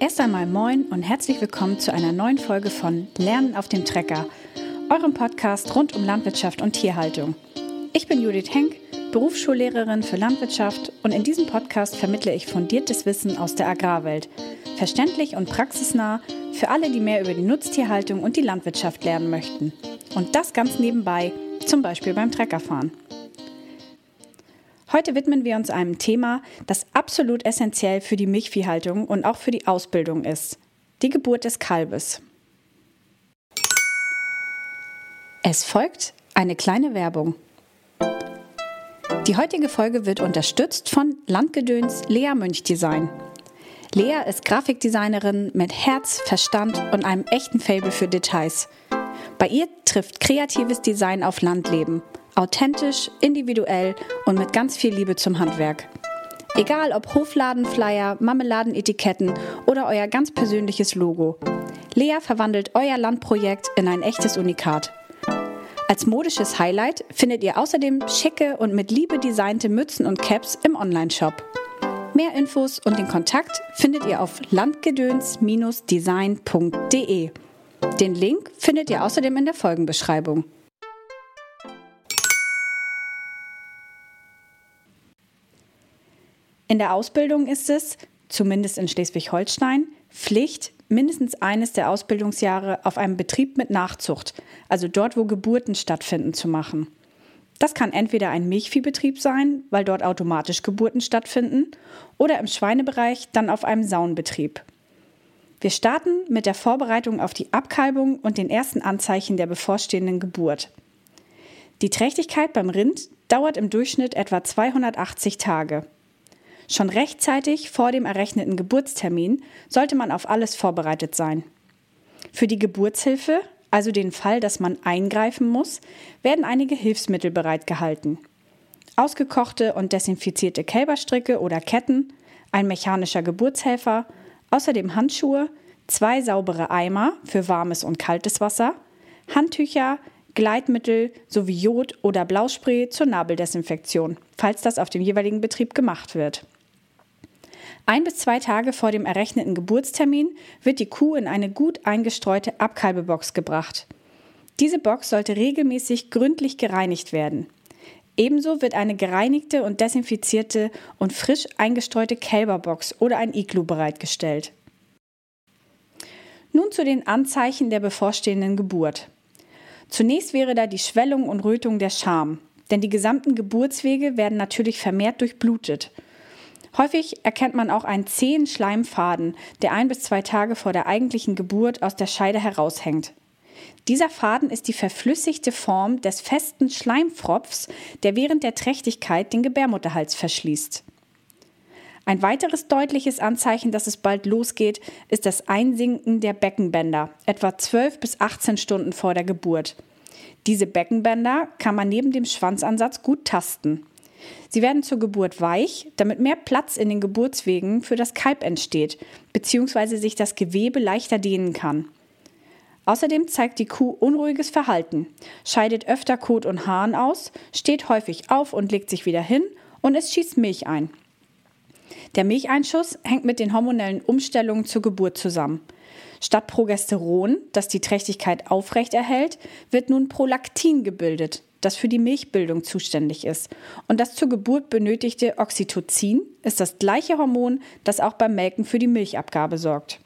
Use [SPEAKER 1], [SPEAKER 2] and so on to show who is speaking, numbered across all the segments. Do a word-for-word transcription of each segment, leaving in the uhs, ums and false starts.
[SPEAKER 1] Erst einmal moin und herzlich willkommen zu einer neuen Folge von Lernen auf dem Trecker, eurem Podcast rund um Landwirtschaft und Tierhaltung. Ich bin Judith Henk, Berufsschullehrerin für Landwirtschaft, und in diesem Podcast vermittle ich fundiertes Wissen aus der Agrarwelt, verständlich und praxisnah für alle, die mehr über die Nutztierhaltung und die Landwirtschaft lernen möchten. Und das ganz nebenbei, zum Beispiel beim Treckerfahren. Heute widmen wir uns einem Thema, das absolut essentiell für die Milchviehhaltung und auch für die Ausbildung ist: die Geburt des Kalbes. Es folgt eine kleine Werbung. Die heutige Folge wird unterstützt von Landgedöns Lea Münch Design. Lea ist Grafikdesignerin mit Herz, Verstand und einem echten Faible für Details. Bei ihr trifft kreatives Design auf Landleben. Authentisch, individuell und mit ganz viel Liebe zum Handwerk. Egal ob Hofladenflyer, Marmeladenetiketten oder euer ganz persönliches Logo. Lea verwandelt euer Landprojekt in ein echtes Unikat. Als modisches Highlight findet ihr außerdem schicke und mit Liebe designte Mützen und Caps im Onlineshop. Mehr Infos und den Kontakt findet ihr auf landgedöns Design punkt de. Den Link findet ihr außerdem in der Folgenbeschreibung. In der Ausbildung ist es, zumindest in Schleswig-Holstein, Pflicht, mindestens eines der Ausbildungsjahre auf einem Betrieb mit Nachzucht, also dort, wo Geburten stattfinden, zu machen. Das kann entweder ein Milchviehbetrieb sein, weil dort automatisch Geburten stattfinden, oder im Schweinebereich dann auf einem Saunbetrieb. Wir starten mit der Vorbereitung auf die Abkalbung und den ersten Anzeichen der bevorstehenden Geburt. Die Trächtigkeit beim Rind dauert im Durchschnitt etwa zweihundertachtzig Tage. Schon rechtzeitig vor dem errechneten Geburtstermin sollte man auf alles vorbereitet sein. Für die Geburtshilfe, also den Fall, dass man eingreifen muss, werden einige Hilfsmittel bereitgehalten. Ausgekochte und desinfizierte Kälberstricke oder Ketten, ein mechanischer Geburtshelfer, außerdem Handschuhe, zwei saubere Eimer für warmes und kaltes Wasser, Handtücher, Gleitmittel sowie Jod- oder Blauspray zur Nabeldesinfektion, falls das auf dem jeweiligen Betrieb gemacht wird. Ein bis zwei Tage vor dem errechneten Geburtstermin wird die Kuh in eine gut eingestreute Abkalbebox gebracht. Diese Box sollte regelmäßig gründlich gereinigt werden. Ebenso wird eine gereinigte und desinfizierte und frisch eingestreute Kälberbox oder ein Iglu bereitgestellt. Nun zu den Anzeichen der bevorstehenden Geburt. Zunächst wäre da die Schwellung und Rötung der Scham, denn die gesamten Geburtswege werden natürlich vermehrt durchblutet. Häufig erkennt man auch einen zähen Schleimfaden, der ein bis zwei Tage vor der eigentlichen Geburt aus der Scheide heraushängt. Dieser Faden ist die verflüssigte Form des festen Schleimfropfs, der während der Trächtigkeit den Gebärmutterhals verschließt. Ein weiteres deutliches Anzeichen, dass es bald losgeht, ist das Einsinken der Beckenbänder, etwa zwölf bis achtzehn Stunden vor der Geburt. Diese Beckenbänder kann man neben dem Schwanzansatz gut tasten. Sie werden zur Geburt weich, damit mehr Platz in den Geburtswegen für das Kalb entsteht, bzw. sich das Gewebe leichter dehnen kann. Außerdem zeigt die Kuh unruhiges Verhalten, scheidet öfter Kot und Harn aus, steht häufig auf und legt sich wieder hin und es schießt Milch ein. Der Milcheinschuss hängt mit den hormonellen Umstellungen zur Geburt zusammen. Statt Progesteron, das die Trächtigkeit aufrechterhält, wird nun Prolaktin gebildet, das für die Milchbildung zuständig ist. Und das zur Geburt benötigte Oxytocin ist das gleiche Hormon, das auch beim Melken für die Milchabgabe sorgt.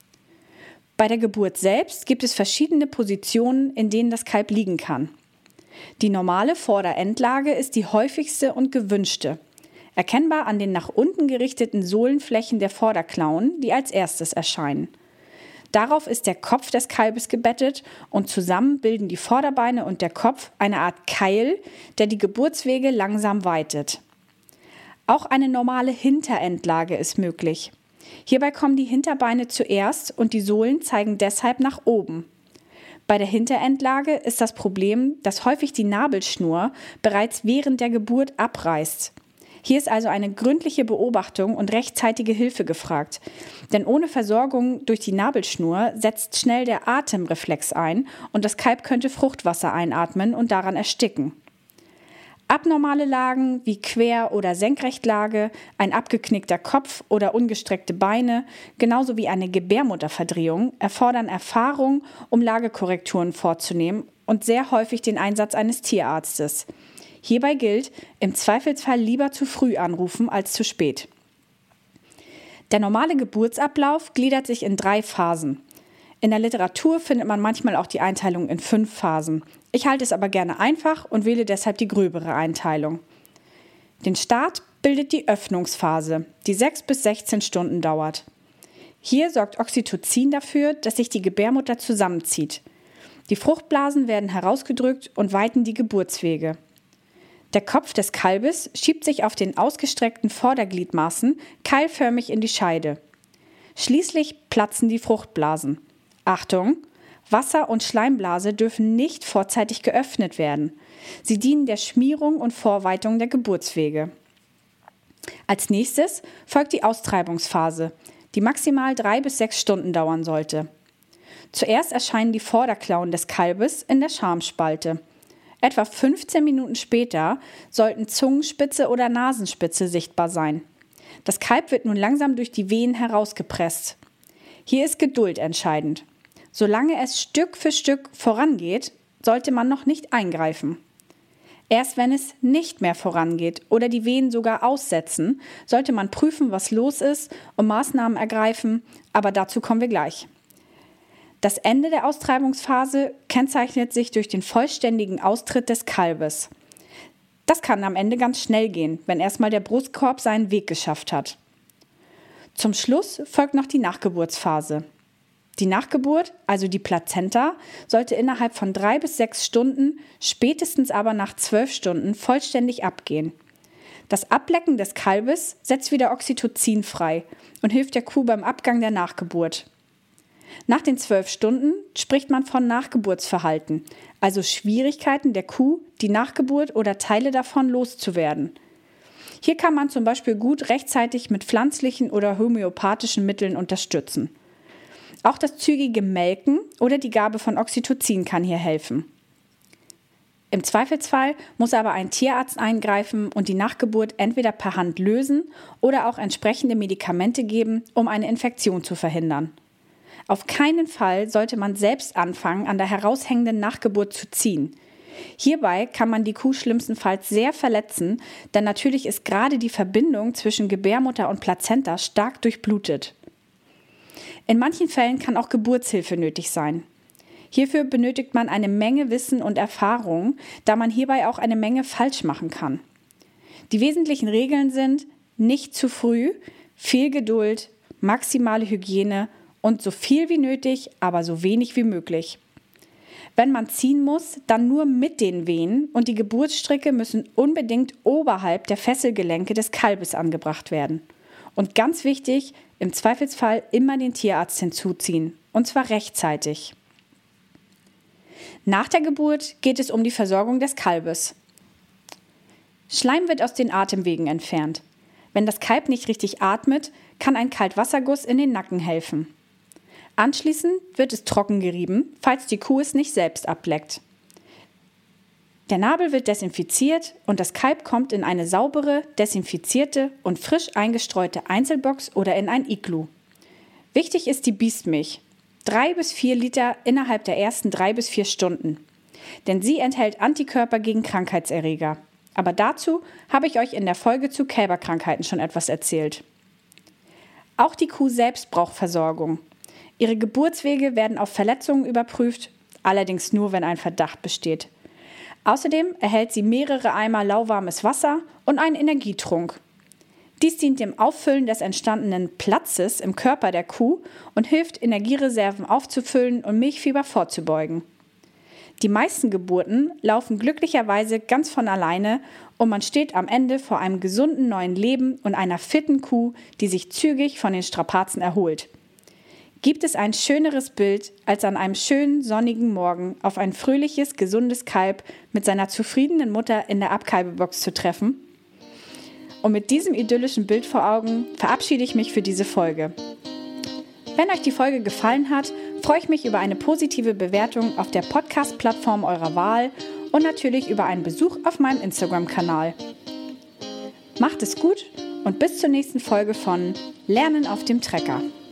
[SPEAKER 1] Bei der Geburt selbst gibt es verschiedene Positionen, in denen das Kalb liegen kann. Die normale Vorderendlage ist die häufigste und gewünschte. Erkennbar an den nach unten gerichteten Sohlenflächen der Vorderklauen, die als erstes erscheinen. Darauf ist der Kopf des Kalbes gebettet und zusammen bilden die Vorderbeine und der Kopf eine Art Keil, der die Geburtswege langsam weitet. Auch eine normale Hinterendlage ist möglich. Hierbei kommen die Hinterbeine zuerst und die Sohlen zeigen deshalb nach oben. Bei der Hinterendlage ist das Problem, dass häufig die Nabelschnur bereits während der Geburt abreißt. Hier ist also eine gründliche Beobachtung und rechtzeitige Hilfe gefragt. Denn ohne Versorgung durch die Nabelschnur setzt schnell der Atemreflex ein und das Kalb könnte Fruchtwasser einatmen und daran ersticken. Abnormale Lagen wie Quer- oder Senkrechtlage, ein abgeknickter Kopf oder ungestreckte Beine, genauso wie eine Gebärmutterverdrehung, erfordern Erfahrung, um Lagekorrekturen vorzunehmen und sehr häufig den Einsatz eines Tierarztes. Hierbei gilt, im Zweifelsfall lieber zu früh anrufen als zu spät. Der normale Geburtsablauf gliedert sich in drei Phasen. In der Literatur findet man manchmal auch die Einteilung in fünf Phasen. Ich halte es aber gerne einfach und wähle deshalb die gröbere Einteilung. Den Start bildet die Öffnungsphase, die sechs bis sechzehn Stunden dauert. Hier sorgt Oxytocin dafür, dass sich die Gebärmutter zusammenzieht. Die Fruchtblasen werden herausgedrückt und weiten die Geburtswege. Der Kopf des Kalbes schiebt sich auf den ausgestreckten Vordergliedmaßen keilförmig in die Scheide. Schließlich platzen die Fruchtblasen. Achtung! Wasser- und Schleimblase dürfen nicht vorzeitig geöffnet werden. Sie dienen der Schmierung und Vorweitung der Geburtswege. Als nächstes folgt die Austreibungsphase, die maximal drei bis sechs Stunden dauern sollte. Zuerst erscheinen die Vorderklauen des Kalbes in der Schamspalte. Etwa fünfzehn Minuten später sollten Zungenspitze oder Nasenspitze sichtbar sein. Das Kalb wird nun langsam durch die Wehen herausgepresst. Hier ist Geduld entscheidend. Solange es Stück für Stück vorangeht, sollte man noch nicht eingreifen. Erst wenn es nicht mehr vorangeht oder die Wehen sogar aussetzen, sollte man prüfen, was los ist und Maßnahmen ergreifen, aber dazu kommen wir gleich. Das Ende der Austreibungsphase kennzeichnet sich durch den vollständigen Austritt des Kalbes. Das kann am Ende ganz schnell gehen, wenn erstmal der Brustkorb seinen Weg geschafft hat. Zum Schluss folgt noch die Nachgeburtsphase. Die Nachgeburt, also die Plazenta, sollte innerhalb von drei bis sechs Stunden, spätestens aber nach zwölf Stunden vollständig abgehen. Das Ablecken des Kalbes setzt wieder Oxytocin frei und hilft der Kuh beim Abgang der Nachgeburt. Nach den zwölf Stunden spricht man von Nachgeburtsverhalten, also Schwierigkeiten der Kuh, die Nachgeburt oder Teile davon loszuwerden. Hier kann man zum Beispiel gut rechtzeitig mit pflanzlichen oder homöopathischen Mitteln unterstützen. Auch das zügige Melken oder die Gabe von Oxytocin kann hier helfen. Im Zweifelsfall muss aber ein Tierarzt eingreifen und die Nachgeburt entweder per Hand lösen oder auch entsprechende Medikamente geben, um eine Infektion zu verhindern. Auf keinen Fall sollte man selbst anfangen, an der heraushängenden Nachgeburt zu ziehen. Hierbei kann man die Kuh schlimmstenfalls sehr verletzen, denn natürlich ist gerade die Verbindung zwischen Gebärmutter und Plazenta stark durchblutet. In manchen Fällen kann auch Geburtshilfe nötig sein. Hierfür benötigt man eine Menge Wissen und Erfahrung, da man hierbei auch eine Menge falsch machen kann. Die wesentlichen Regeln sind: nicht zu früh, viel Geduld, maximale Hygiene und so viel wie nötig, aber so wenig wie möglich. Wenn man ziehen muss, dann nur mit den Wehen und die Geburtsstricke müssen unbedingt oberhalb der Fesselgelenke des Kalbes angebracht werden. Und ganz wichtig, im Zweifelsfall immer den Tierarzt hinzuziehen, und zwar rechtzeitig. Nach der Geburt geht es um die Versorgung des Kalbes. Schleim wird aus den Atemwegen entfernt. Wenn das Kalb nicht richtig atmet, kann ein Kaltwasserguss in den Nacken helfen. Anschließend wird es trocken gerieben, falls die Kuh es nicht selbst ableckt. Der Nabel wird desinfiziert und das Kalb kommt in eine saubere, desinfizierte und frisch eingestreute Einzelbox oder in ein Iglu. Wichtig ist die Biestmilch. Drei bis vier Liter innerhalb der ersten drei bis vier Stunden. Denn sie enthält Antikörper gegen Krankheitserreger. Aber dazu habe ich euch in der Folge zu Kälberkrankheiten schon etwas erzählt. Auch die Kuh selbst braucht Versorgung. Ihre Geburtswege werden auf Verletzungen überprüft, allerdings nur, wenn ein Verdacht besteht. Außerdem erhält sie mehrere Eimer lauwarmes Wasser und einen Energietrunk. Dies dient dem Auffüllen des entstandenen Platzes im Körper der Kuh und hilft, Energiereserven aufzufüllen und Milchfieber vorzubeugen. Die meisten Geburten laufen glücklicherweise ganz von alleine und man steht am Ende vor einem gesunden neuen Leben und einer fitten Kuh, die sich zügig von den Strapazen erholt. Gibt es ein schöneres Bild, als an einem schönen sonnigen Morgen auf ein fröhliches, gesundes Kalb mit seiner zufriedenen Mutter in der Abkalbebox zu treffen? Und mit diesem idyllischen Bild vor Augen verabschiede ich mich für diese Folge. Wenn euch die Folge gefallen hat, freue ich mich über eine positive Bewertung auf der Podcast-Plattform eurer Wahl und natürlich über einen Besuch auf meinem Instagram-Kanal. Macht es gut und bis zur nächsten Folge von Lernen auf dem Trecker.